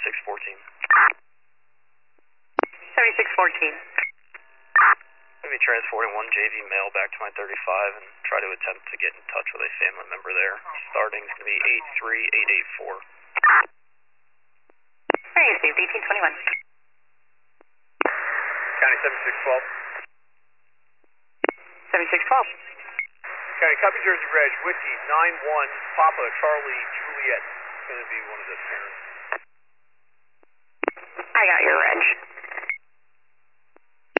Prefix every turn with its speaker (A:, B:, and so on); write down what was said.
A: 7614.
B: 7614.
A: Let me transporting one JV male back to my 35 and try to attempt to get in touch with a family member there. Starting is going to be 83884.
B: Where are you, Steve? 1821.
A: County 7612.
B: 7612.
A: County, copy Jersey Reg, Whiskey 91 Papa Charlie Juliet. It's going to be one of the parents.
B: I got your reg.